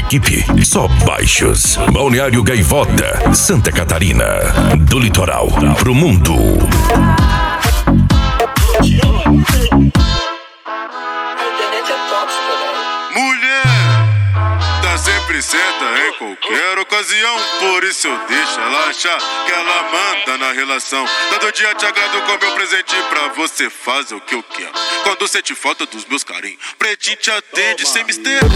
Equipe Só Baixos. Balneário Gaivota, Santa Catarina. Do litoral pro mundo. Sempre senta em qualquer ocasião. Por isso eu deixo ela achar que ela manda na relação. Todo dia te agrado com meu presente pra você fazer o que eu quero. Quando sente falta dos meus carinhos, pretinho te atende sem mistério.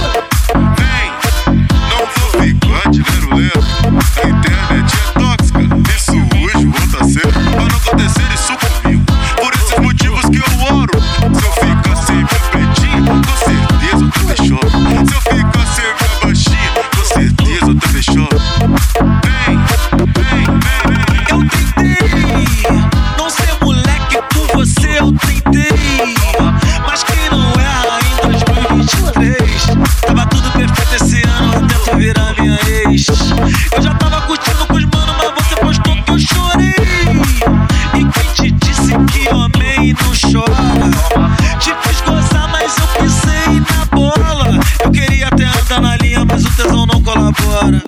Vem, não vou ficar de lero-lero. A internet é tóxica, isso hoje volta a ser. Pra não acontecer isso comigo, por esses motivos que eu oro. Se eu ficar sem minha pretinha, com certeza eu também choro. Se eu ficar sem minha baixinha, com certeza eu também choro. Vem, vem, vem. Eu tentei não ser moleque por você, eu tentei. Mas quem não erra em 2023? Tava tudo perfeito esse ano, eu tento virar minha ex. Eu já tava curtindo com os mano, mas você postou que eu chorei. E quem te disse que homem não chora? Te fiz gozar, mas eu pisei na bola. Eu queria até andar na linha, mas o tesão não colabora.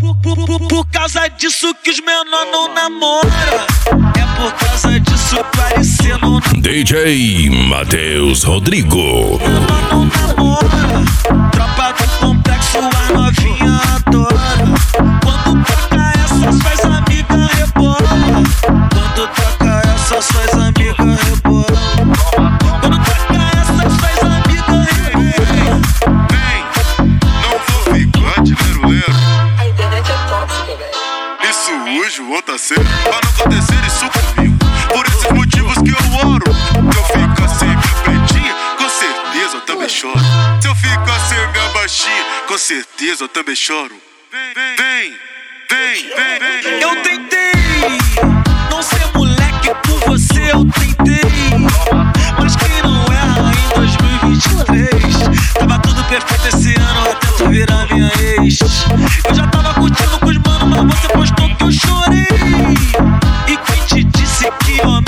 Por causa disso que os menor não namora. É por causa disso parecendo DJ Matheus Rodrigo. menor não namora. Tropa do complexo, a novinha adora. Quando toca essa, suas amigas rebolam. Quando toca essa, suas amigas rebolam. Quando toca essa, suas amigas rebolam. Vem, não vou ficar de lero-lero. A internet é tóxica, velho. Isso hoje volta a ser. Pra não acontecer isso comigo, por esses motivos que eu oro. Se eu ficar sem minha pretinha, com certeza eu também choro. Se eu ficar sem minha baixinha, com certeza eu também choro. Vem, vem, vem, vem, vem. Eu tentei não ser moleque por você, eu tentei. Mas quem não erra em 2023? Tava tudo perfeito esse ano, eu tento virar minha ex. Eu já tava curtindo com os mano, mas você postou que eu chorei. E quem te disse que